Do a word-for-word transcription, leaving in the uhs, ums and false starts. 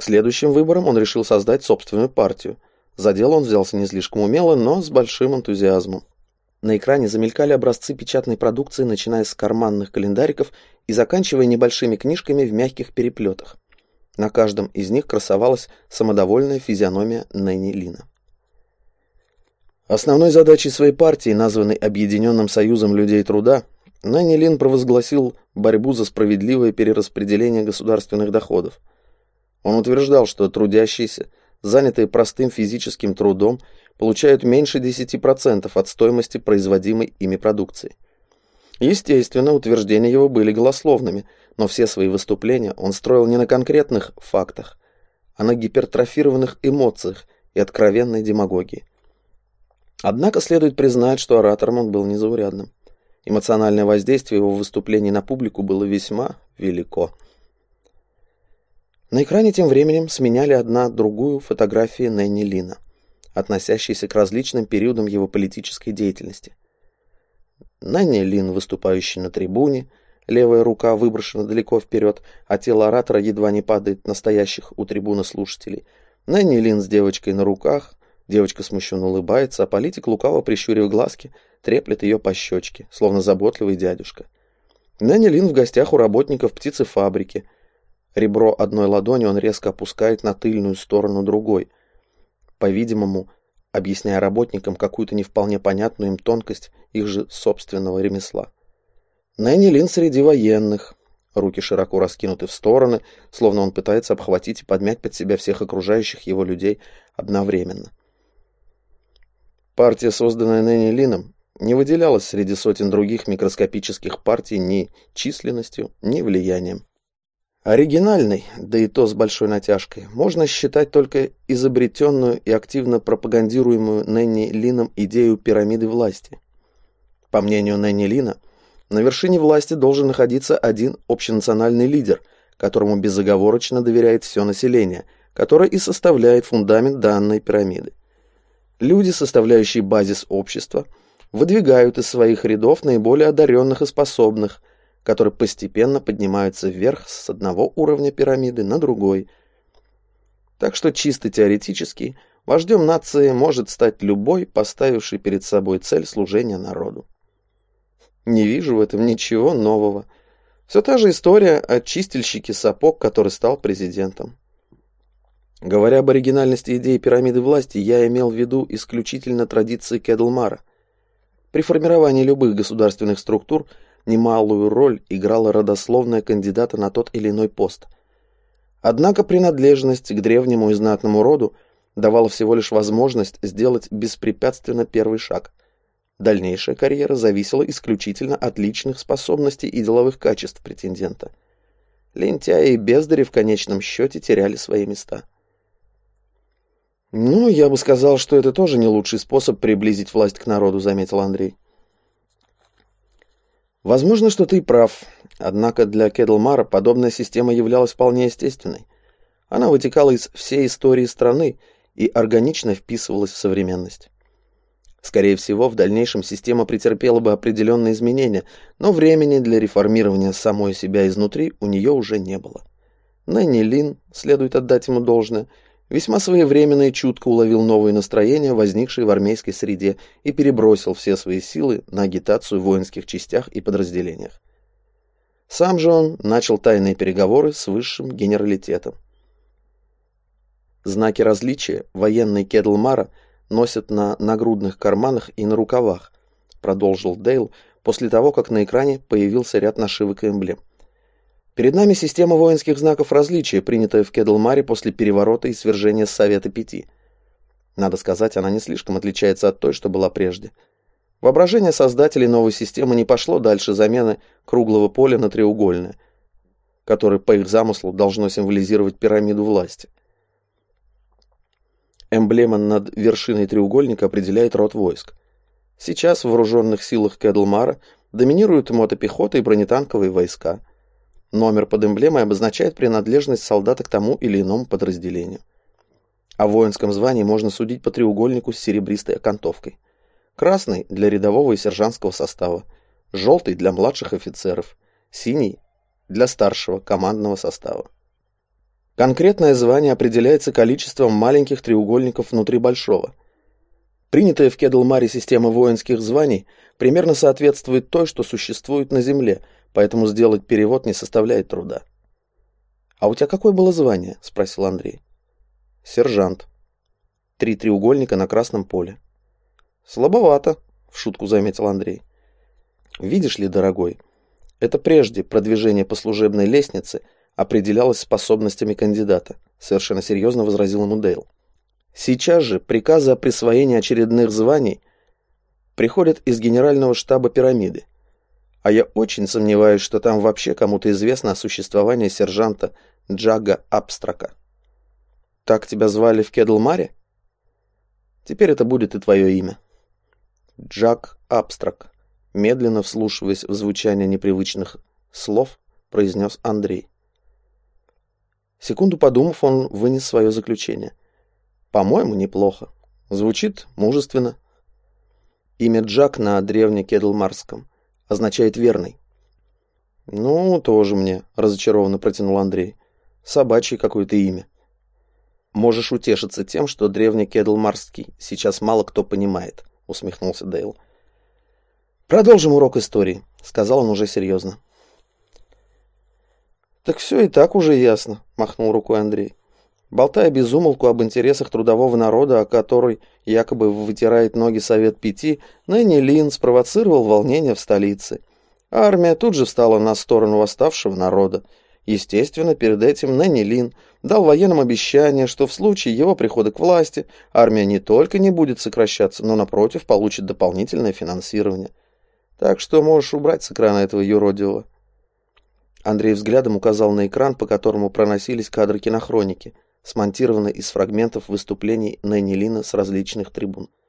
К следующим выборам он решил создать собственную партию. За дело он взялся не слишком умело, но с большим энтузиазмом. На экране замелькали образцы печатной продукции, начиная с карманных календариков и заканчивая небольшими книжками в мягких переплетах. На каждом из них красовалась самодовольная физиономия Нэнни Лина. Основной задачей своей партии, названной Объединенным союзом людей труда, Нэнни Лин провозгласил борьбу за справедливое перераспределение государственных доходов. Он утверждал, что трудящиеся, занятые простым физическим трудом, получают меньше десяти процентов от стоимости производимой ими продукции. Естественно, утверждения его были голословными, но все свои выступления он строил не на конкретных фактах, а на гипертрофированных эмоциях и откровенной демагогии. Однако следует признать, что оратором он был незаурядным. Эмоциональное воздействие его выступлений на публику было весьма велико. На экране тем временем сменяли одна другую фотографии Нэнни Лина, относящиеся к различным периодам его политической деятельности. Нэнни Лин, выступающий на трибуне, левая рука выброшена далеко вперед, а тело оратора едва не падает на стоящих у трибуны слушателей. Нэнни Лин с девочкой на руках, девочка смущенно улыбается, а политик, лукаво прищурив глазки, треплет ее по щечке, словно заботливый дядюшка. Нэнни Лин в гостях у работников птицефабрики. Ребро одной ладони он резко опускает на тыльную сторону другой, по-видимому, объясняя работникам какую-то не вполне понятную им тонкость их же собственного ремесла. Нэнни Лин среди военных. Руки широко раскинуты в стороны, словно он пытается обхватить и подмять под себя всех окружающих его людей одновременно. Партия, созданная Нэнни Лином, не выделялась среди сотен других микроскопических партий ни численностью, ни влиянием. Оригинальной, да и то с большой натяжкой, можно считать только изобретенную и активно пропагандируемую Нэнни Лином идею пирамиды власти. По мнению Нэнни Лина, на вершине власти должен находиться один общенациональный лидер, которому безоговорочно доверяет все население, которое и составляет фундамент данной пирамиды. Люди, составляющие базис общества, выдвигают из своих рядов наиболее одаренных и способных, которые постепенно поднимаются вверх с одного уровня пирамиды на другой. Так что чисто теоретически вождем нации может стать любой, поставивший перед собой цель служения народу. Не вижу в этом ничего нового. Все та же история о чистильщике сапог, который стал президентом. Говоря об оригинальности идеи пирамиды власти, я имел в виду исключительно традиции Кедлмара. При формировании любых государственных структур немалую роль играла родословная кандидата на тот или иной пост. Однако принадлежность к древнему и знатному роду давала всего лишь возможность сделать беспрепятственно первый шаг. Дальнейшая карьера зависела исключительно от личных способностей и деловых качеств претендента. Лентяи и бездари в конечном счете теряли свои места. «Ну, я бы сказал, что это тоже не лучший способ приблизить власть к народу», — заметил Андрей. «Возможно, что ты прав, однако для Кедлмара подобная система являлась вполне естественной. Она вытекала из всей истории страны и органично вписывалась в современность. Скорее всего, в дальнейшем система претерпела бы определенные изменения, но времени для реформирования самой себя изнутри у нее уже не было. Нэнни Лин, следует отдать ему должное, весьма своевременно и чутко уловил новые настроения, возникшие в армейской среде, и перебросил все свои силы на агитацию в воинских частях и подразделениях. Сам же он начал тайные переговоры с высшим генералитетом. Знаки различия военные Кедлмара носят на нагрудных карманах и на рукавах, продолжил Дейл после того, как на экране появился ряд нашивок и эмблем. Перед нами система воинских знаков различия, принятая в Кедлмаре после переворота и свержения Совета Пяти. Надо сказать, она не слишком отличается от той, что была прежде. Воображение создателей новой системы не пошло дальше замены круглого поля на треугольное, которое по их замыслу должно символизировать пирамиду власти. Эмблема над вершиной треугольника определяет род войск. Сейчас в вооруженных силах Кедлмара доминируют мотопехота и бронетанковые войска. Номер под эмблемой обозначает принадлежность солдата к тому или иному подразделению. О воинском звании можно судить по треугольнику с серебристой окантовкой. Красный для рядового и сержантского состава, желтый для младших офицеров, синий для старшего командного состава. Конкретное звание определяется количеством маленьких треугольников внутри большого. Принятая в Кедлмаре система воинских званий примерно соответствует той, что существует на Земле, поэтому сделать перевод не составляет труда. «А у тебя какое было звание?» – спросил Андрей. «Сержант». Три треугольника на красном поле. «Слабовато», – в шутку заметил Андрей. «Видишь ли, дорогой, это прежде продвижение по служебной лестнице определялось способностями кандидата», – совершенно серьезно возразил ему Дейл. «Сейчас же приказы о присвоении очередных званий приходят из генерального штаба пирамиды, а я очень сомневаюсь, что там вообще кому-то известно о существовании сержанта Джага Абстрака. Так тебя звали в Кедлмаре? Теперь это будет и твое имя». Джаг Абстрак, медленно вслушиваясь в звучание непривычных слов, произнес Андрей. Секунду подумав, он вынес свое заключение. «По-моему, неплохо. Звучит мужественно». Имя Джак на древнекедлмарском означает «верный». «Ну, тоже мне», — разочарованно протянул Андрей. «Собачье какое-то имя». «Можешь утешиться тем, что древнекедлмарский сейчас мало кто понимает», — усмехнулся Дейл. «Продолжим урок истории», — сказал он уже серьезно. «Так все и так уже ясно», — махнул рукой Андрей. «Болтая без умолку об интересах трудового народа, о которой якобы вытирает ноги Совет Пяти, Нэнни Лин спровоцировал волнение в столице. Армия тут же встала на сторону восставшего народа. Естественно, перед этим Нэнни Лин дал военным обещание, что в случае его прихода к власти армия не только не будет сокращаться, но, напротив, получит дополнительное финансирование. Так что можешь убрать с экрана этого юродивого». Андрей взглядом указал на экран, по которому проносились кадры кинохроники, смонтированные из фрагментов выступлений Нэнни Лина с различных трибун.